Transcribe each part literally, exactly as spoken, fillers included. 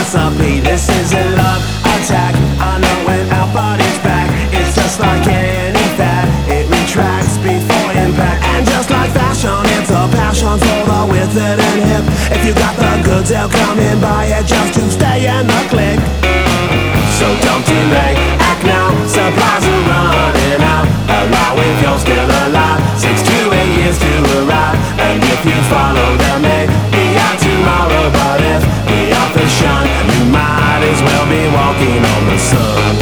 recipe. This is a love attack. I know when our body's back, it's just like any fad. It retracts before impact. And just like fashion, it's a passion for the withered and hip. If you got the goods, they'll come and buy it just to stay in the clique. So don't delay, act now, supplies are running out. Allow if you're still alive, six to eight years to arrive. And if you follow them, may be out tomorrow. But if the authors shine, you might as well be walking on the sun.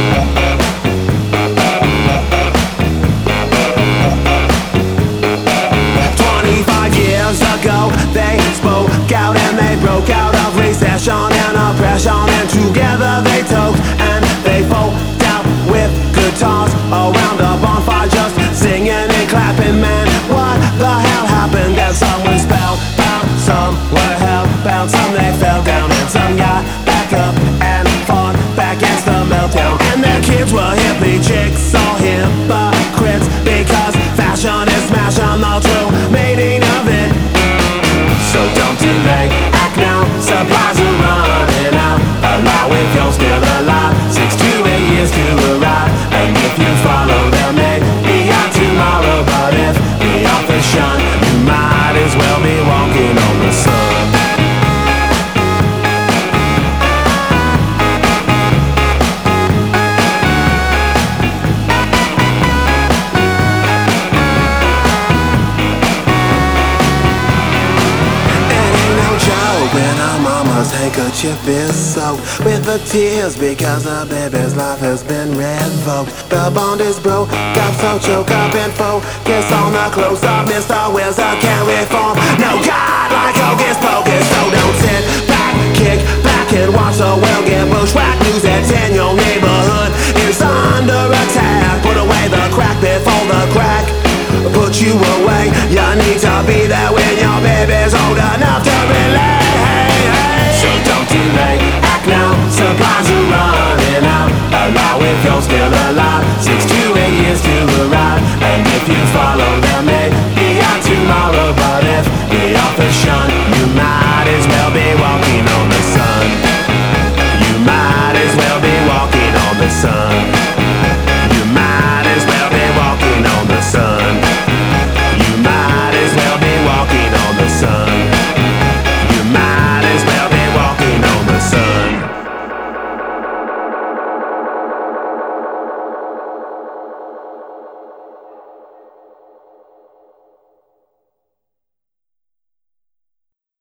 Twenty-five years ago, they spoke out and they broke out of recession and oppression. And together they took and they folk out with guitars around a bonfire, just singing and clapping. Man, what the hell happened? And some were spellbound, some were hellbound, some they fell down, and some got back up and fought back against the meltdown. And their kids were hippie chicks, all hypocrites, because fashion is smashing the true meaning of it. So don't delay, act now, supplies are running out. Allow if you're still alive, six to eight years to arrive. And if you follow them, may be out tomorrow. But if the authors shine, you might as well be walking on the sun. When our mama's handkerchief is soaked with the tears because the baby's life has been revoked. The bond is broke, got so choke up and focus on the close-up. Mister Wizard can't reform. No God like Hocus Pocus. So don't sit back, kick back and watch the world get bushwhacked. News that's in your neighborhood is under attack. Put away the crack before the crack put you away. You need to be there when your baby's old enough to relate. So don't delay, act now, supplies are running out. Allow if you're still alive.